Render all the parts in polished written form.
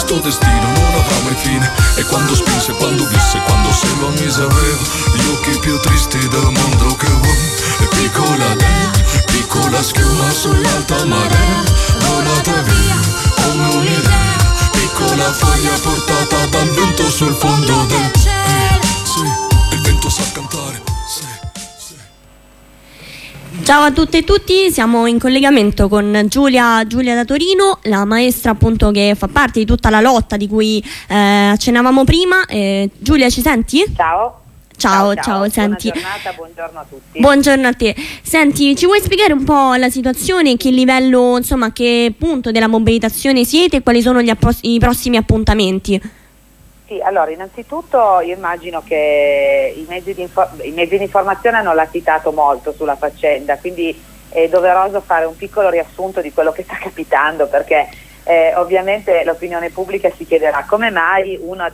sto destino non avrà mai fine. E quando spinse, quando visse, quando se lo mise aveva gli occhi più tristi del mondo che vuoi. E piccola dentro, piccola schiuma sull'alta marea, volata via come un'idea, piccola foglia portata dal vento sul fondo del cielo. Sì, il vento sa cantare. Ciao a tutte e tutti, siamo in collegamento con Giulia da Torino, la maestra appunto che fa parte di tutta la lotta di cui accennavamo prima. Giulia, ci senti? Ciao. Ciao, senti. Buona giornata, buongiorno a tutti. Buongiorno a te. Senti, ci vuoi spiegare un po' la situazione, che livello, insomma, a che punto della mobilitazione siete e quali sono i prossimi appuntamenti? Sì, allora innanzitutto io immagino che i mezzi di informazione hanno latitato molto sulla faccenda, quindi è doveroso fare un piccolo riassunto di quello che sta capitando, perché ovviamente l'opinione pubblica si chiederà come mai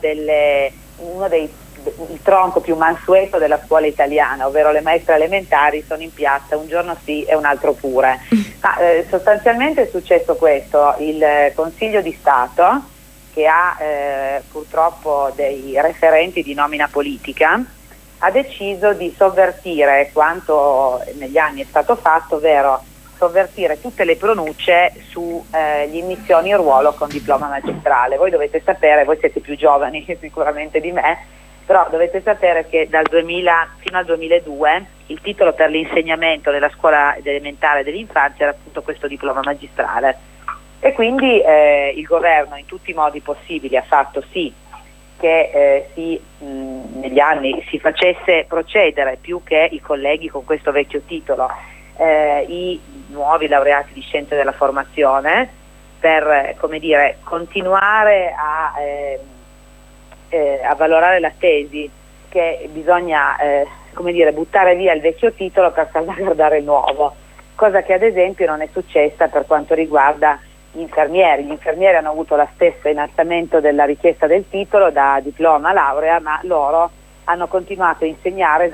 il tronco più mansueto della scuola italiana, ovvero le maestre elementari, sono in piazza un giorno sì e un altro pure. Ma sostanzialmente è successo questo: il Consiglio di Stato, che ha purtroppo dei referenti di nomina politica, ha deciso di sovvertire quanto negli anni è stato fatto, ovvero sovvertire tutte le pronunce sugli immissioni in ruolo con diploma magistrale. Voi dovete sapere, voi siete più giovani sicuramente di me, però dovete sapere che dal 2000 fino al 2002 il titolo per l'insegnamento della scuola elementare dell'infanzia era appunto questo diploma magistrale. E quindi il governo in tutti i modi possibili ha fatto sì che negli anni si facesse procedere, più che i colleghi con questo vecchio titolo, i nuovi laureati di scienze della formazione, per continuare a valorare la tesi che bisogna buttare via il vecchio titolo per salvaguardare il nuovo, cosa che ad esempio non è successa per quanto riguarda gli infermieri hanno avuto lo stesso innalzamento della richiesta del titolo da diploma a laurea, ma loro hanno continuato a insegnare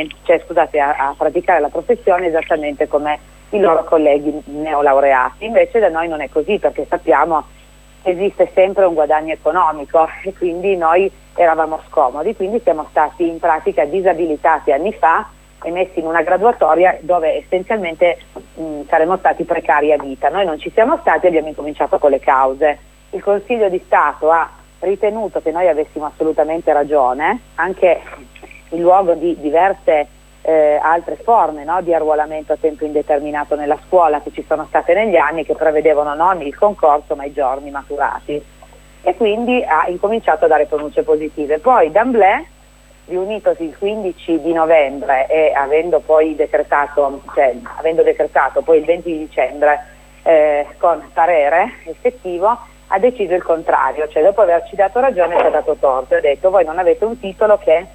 a praticare la professione esattamente come i loro colleghi neolaureati. Invece da noi non è così, perché sappiamo che esiste sempre un guadagno economico e quindi noi eravamo scomodi, quindi siamo stati in pratica disabilitati anni fa e messi in una graduatoria dove essenzialmente saremmo stati precari a vita. Noi non ci siamo stati e abbiamo incominciato con le cause. Il Consiglio di Stato ha ritenuto che noi avessimo assolutamente ragione, anche in luogo di diverse altre forme, no, di arruolamento a tempo indeterminato nella scuola che ci sono state negli anni, che prevedevano non il concorso ma i giorni maturati, e quindi ha incominciato a dare pronunce positive. Poi d'amblè, riunitosi il 15 di novembre e avendo decretato poi il 20 di dicembre con parere effettivo, ha deciso il contrario, cioè dopo averci dato ragione ci ha dato torto, ha detto: voi non avete un titolo che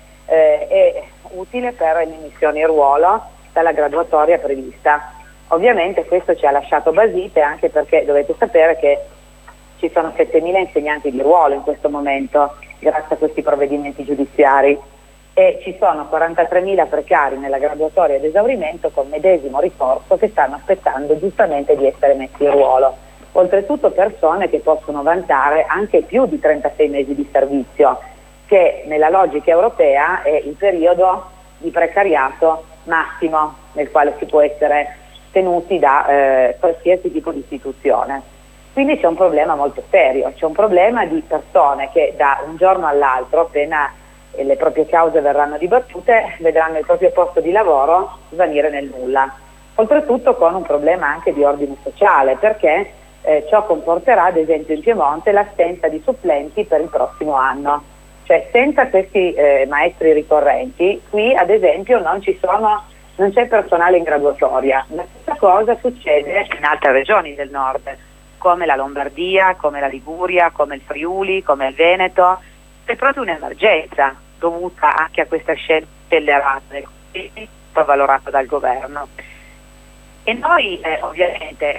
è utile per le immissioni in ruolo dalla graduatoria prevista. Ovviamente questo ci ha lasciato basite, anche perché dovete sapere che ci sono 7.000 insegnanti di ruolo in questo momento grazie a questi provvedimenti giudiziari, e ci sono 43.000 precari nella graduatoria ad esaurimento con medesimo ricorso che stanno aspettando giustamente di essere messi in ruolo. Oltretutto persone che possono vantare anche più di 36 mesi di servizio, che nella logica europea è il periodo di precariato massimo nel quale si può essere tenuti da qualsiasi tipo di istituzione. Quindi c'è un problema molto serio, c'è un problema di persone che da un giorno all'altro, appena le proprie cause verranno dibattute, vedranno il proprio posto di lavoro svanire nel nulla. Oltretutto con un problema anche di ordine sociale, perché ciò comporterà ad esempio in Piemonte l'assenza di supplenti per il prossimo anno. Cioè senza questi maestri ricorrenti qui ad esempio non c'è personale in graduatoria. La stessa cosa succede in altre regioni del nord, come la Lombardia, come la Liguria, come il Friuli, come il Veneto. È proprio un'emergenza dovuta anche a questa scelta scellerata valorata dal governo. E noi ovviamente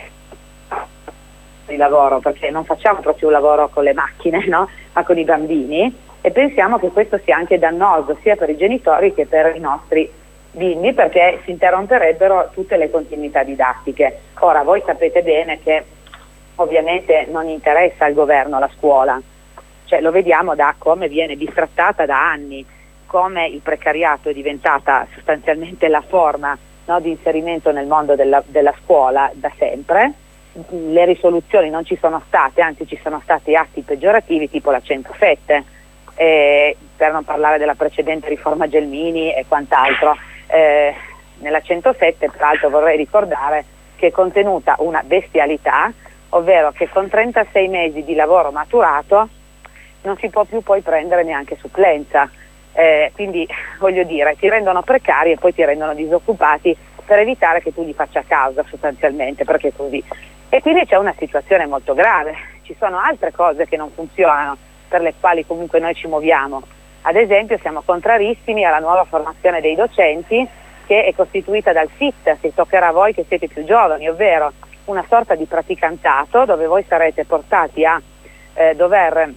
di lavoro, perché non facciamo proprio un lavoro con le macchine, no? Ma con i bambini, e pensiamo che questo sia anche dannoso sia per i genitori che per i nostri bimbi, perché si interromperebbero tutte le continuità didattiche. Ora voi sapete bene che ovviamente non interessa al governo la scuola, Cioè, lo vediamo da come viene bistrattata da anni, come il precariato è diventata sostanzialmente la forma, no, di inserimento nel mondo della scuola da sempre. Le risoluzioni non ci sono state, anzi ci sono stati atti peggiorativi tipo la 107, per non parlare della precedente riforma Gelmini e quant'altro. Nella 107 peraltro vorrei ricordare che è contenuta una bestialità, ovvero che con 36 mesi di lavoro maturato non si può più poi prendere neanche supplenza, quindi voglio dire, ti rendono precari e poi ti rendono disoccupati per evitare che tu gli faccia causa sostanzialmente, perché è così. E quindi c'è una situazione molto grave, ci sono altre cose che non funzionano, per le quali comunque noi ci muoviamo. Ad esempio siamo contrarissimi alla nuova formazione dei docenti, che è costituita dal FIT, che toccherà a voi che siete più giovani, ovvero una sorta di praticantato dove voi sarete portati a dover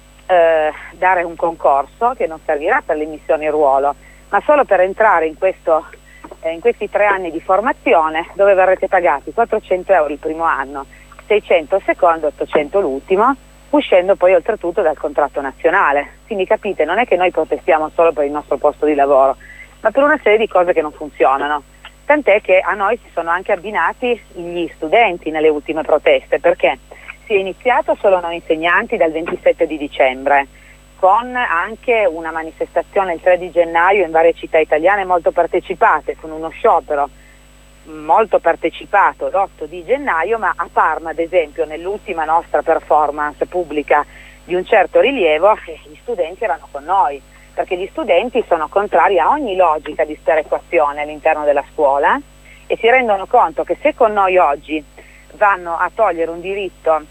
dare un concorso che non servirà per l'immissione in ruolo, ma solo per entrare in questi 3 anni di formazione, dove verrete pagati 400 euro il primo anno, 600 il secondo, 800 l'ultimo, uscendo poi oltretutto dal contratto nazionale. Quindi capite, non è che noi protestiamo solo per il nostro posto di lavoro, ma per una serie di cose che non funzionano. Tant'è che a noi si sono anche abbinati gli studenti nelle ultime proteste, perché si è iniziato solo noi insegnanti dal 27 di dicembre, con anche una manifestazione il 3 di gennaio in varie città italiane molto partecipate, con uno sciopero molto partecipato l'8 di gennaio, ma a Parma ad esempio nell'ultima nostra performance pubblica di un certo rilievo gli studenti erano con noi, perché gli studenti sono contrari a ogni logica di sperequazione all'interno della scuola e si rendono conto che se con noi oggi vanno a togliere un diritto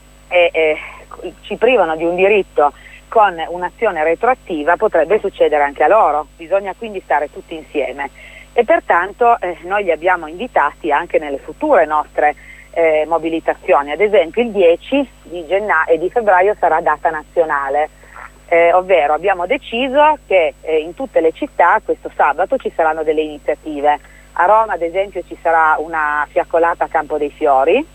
e ci privano di un diritto con un'azione retroattiva, potrebbe succedere anche a loro. Bisogna quindi stare tutti insieme e pertanto noi li abbiamo invitati anche nelle future nostre mobilitazioni. Ad esempio il 10 di febbraio sarà data nazionale, ovvero abbiamo deciso che in tutte le città questo sabato ci saranno delle iniziative. A Roma ad esempio ci sarà una fiaccolata a Campo dei Fiori,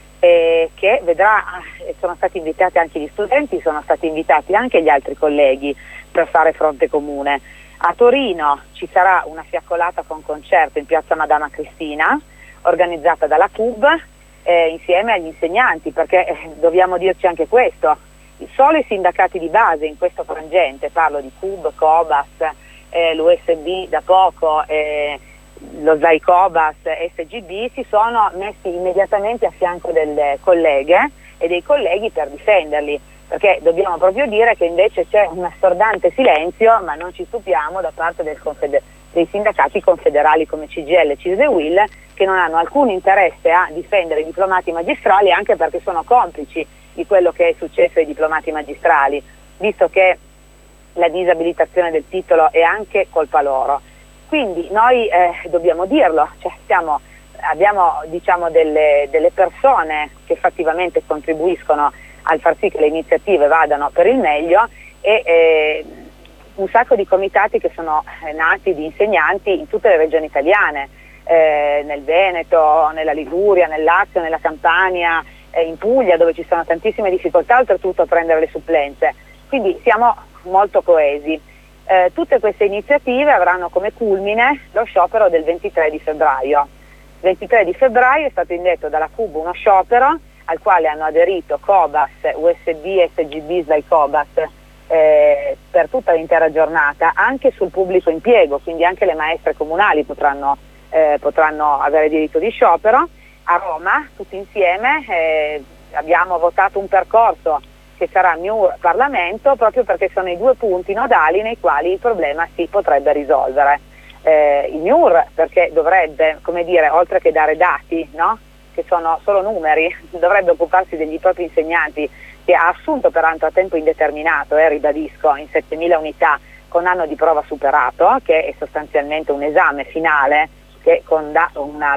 che vedrà, sono stati invitati anche gli studenti, sono stati invitati anche gli altri colleghi per fare fronte comune. A Torino ci sarà una fiaccolata con concerto in piazza Madama Cristina, organizzata dalla CUB, insieme agli insegnanti, perché dobbiamo dirci anche questo, solo i sindacati di base in questo frangente, parlo di CUB, COBAS, l'USB da poco, lo SAI-COBAS, SGB, si sono messi immediatamente a fianco delle colleghe e dei colleghi per difenderli, perché dobbiamo proprio dire che invece c'è un assordante silenzio, ma non ci stupiamo, da parte dei sindacati confederali come CGIL, CISL e UIL, che non hanno alcun interesse a difendere i diplomati magistrali, anche perché sono complici di quello che è successo ai diplomati magistrali, visto che la disabilitazione del titolo è anche colpa loro. Quindi noi dobbiamo dirlo, cioè abbiamo diciamo delle persone che effettivamente contribuiscono al far sì che le iniziative vadano per il meglio e un sacco di comitati che sono nati di insegnanti in tutte le regioni italiane, nel Veneto, nella Liguria, nel Lazio, nella Campania, in Puglia, dove ci sono tantissime difficoltà oltretutto a prendere le supplenze. Quindi siamo molto coesi. Tutte queste iniziative avranno come culmine lo sciopero del 23 di febbraio. Il 23 di febbraio è stato indetto dalla CUB uno sciopero al quale hanno aderito COBAS, USB, SGB, SAI-COBAS per tutta l'intera giornata, anche sul pubblico impiego, quindi anche le maestre comunali potranno avere diritto di sciopero. A Roma, tutti insieme, abbiamo votato un percorso che sarà MIUR-Parlamento, proprio perché sono i 2 punti nodali nei quali il problema si potrebbe risolvere. Il MIUR perché dovrebbe, come dire, oltre che dare dati, no? Che sono solo numeri, dovrebbe occuparsi degli propri insegnanti, che ha assunto peraltro a tempo indeterminato, ribadisco, in 7.000 unità con anno di prova superato, che è sostanzialmente un esame finale che dà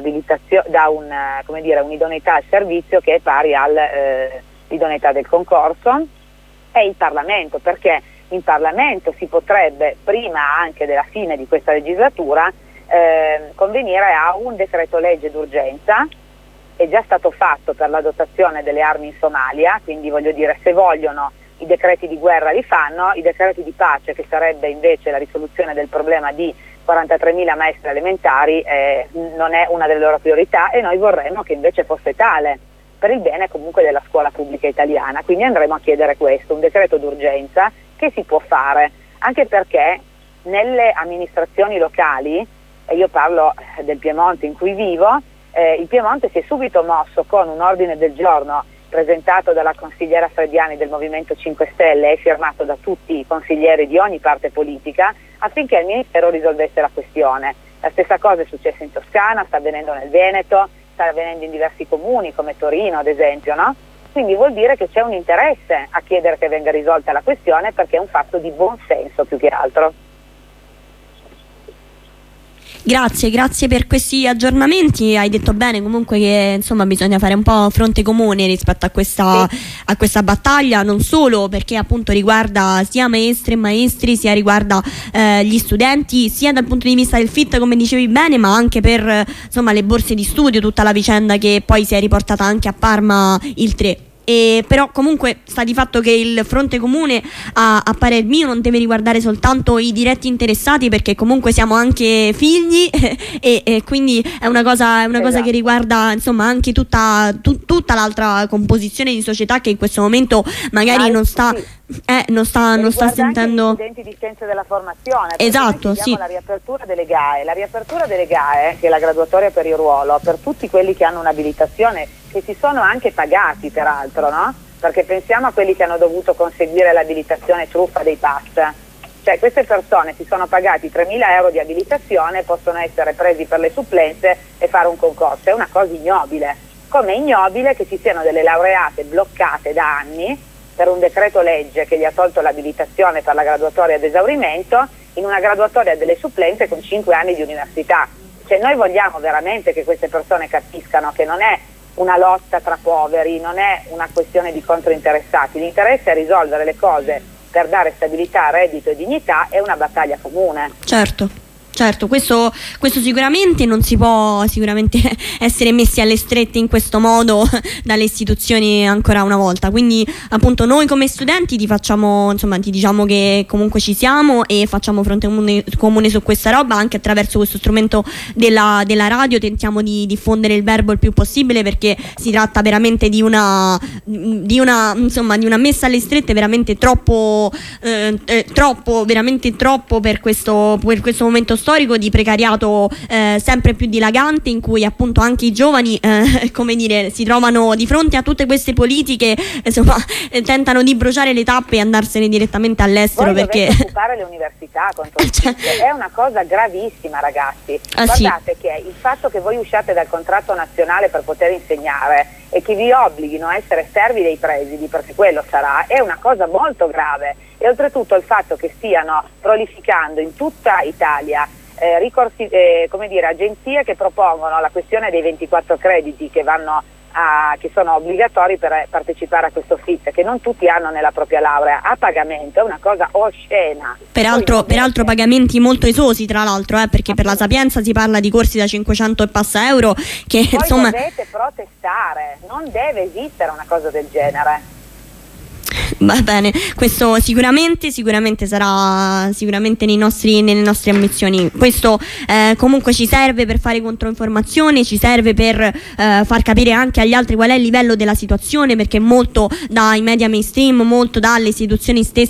un'idoneità al servizio che è pari all'idoneità del concorso, e il Parlamento, perché in Parlamento si potrebbe, prima anche della fine di questa legislatura, convenire a un decreto legge d'urgenza. È già stato fatto per la dotazione delle armi in Somalia, quindi voglio dire, se vogliono i decreti di guerra li fanno, i decreti di pace, che sarebbe invece la risoluzione del problema di 43.000 maestri elementari, non è una delle loro priorità, e noi vorremmo che invece fosse tale, per il bene comunque della scuola pubblica italiana. Quindi andremo a chiedere questo, un decreto d'urgenza che si può fare, anche perché nelle amministrazioni locali, e io parlo del Piemonte in cui vivo, il Piemonte si è subito mosso con un ordine del giorno presentato dalla consigliera Frediani del Movimento 5 Stelle e firmato da tutti i consiglieri di ogni parte politica, affinché il Ministero risolvesse la questione. La stessa cosa è successa in Toscana, sta avvenendo nel Veneto, sta avvenendo in diversi comuni come Torino ad esempio, no? Quindi vuol dire che c'è un interesse a chiedere che venga risolta la questione, perché è un fatto di buon senso più che altro. Grazie per questi aggiornamenti. Hai detto bene comunque che insomma bisogna fare un po' fronte comune rispetto a questa battaglia, non solo perché appunto riguarda sia maestre e maestri, sia riguarda gli studenti, sia dal punto di vista del FIT come dicevi bene, ma anche per insomma le borse di studio, tutta la vicenda che poi si è riportata anche a Parma il 3. Però comunque sta di fatto che il fronte comune a parer mio non deve riguardare soltanto i diretti interessati, perché comunque siamo anche figli e quindi è una cosa che riguarda insomma anche tutta l'altra composizione di società che in questo momento magari non sta sentendo anche gli studenti di scienze della formazione. Esatto, sì. La riapertura delle GAE, che è la graduatoria per il ruolo per tutti quelli che hanno un'abilitazione, che si sono anche pagati peraltro, no? Perché pensiamo a quelli che hanno dovuto conseguire l'abilitazione truffa dei pass. Cioè queste persone si sono pagati 3.000 euro di abilitazione, possono essere presi per le supplenze e fare un concorso. È una cosa ignobile. Come è ignobile che ci siano delle laureate bloccate da anni per un decreto legge che gli ha tolto l'abilitazione per la graduatoria ad esaurimento, in una graduatoria delle supplenze con 5 anni di università. Cioè noi vogliamo veramente che queste persone capiscano che non è una lotta tra poveri, non è una questione di controinteressati, l'interesse è risolvere le cose per dare stabilità, reddito e dignità, è una battaglia comune. Certo, questo sicuramente non si può essere messi alle strette in questo modo dalle istituzioni ancora una volta. Quindi appunto noi come studenti ti diciamo che comunque ci siamo e facciamo fronte comune su questa roba, anche attraverso questo strumento della radio tentiamo di diffondere il verbo il più possibile, perché si tratta veramente di una messa alle strette veramente troppo per questo momento storico di precariato sempre più dilagante, in cui appunto anche i giovani si trovano di fronte a tutte queste politiche, insomma tentano di bruciare le tappe e andarsene direttamente all'estero. Voi perché dovete occupare le università contro è una cosa gravissima, ragazzi. Guardate che il fatto che voi usciate dal contratto nazionale per poter insegnare e che vi obblighino a essere servi dei presidi, perché quello sarà, è una cosa molto grave. E oltretutto il fatto che stiano prolificando in tutta Italia agenzie che propongono la questione dei 24 crediti che sono obbligatori per partecipare a questo FIT, che non tutti hanno nella propria laurea, a pagamento, è una cosa oscena. Peraltro pagamenti molto esosi, tra l'altro, perché per la Sapienza si parla di corsi da 500 e passa euro, che voi insomma dovete protestare, non deve esistere una cosa del genere. Va bene, questo sicuramente sarà nelle nostre ambizioni. Questo comunque ci serve per fare controinformazione, ci serve per far capire anche agli altri qual è il livello della situazione, perché molto dai media mainstream, molto dalle istituzioni stesse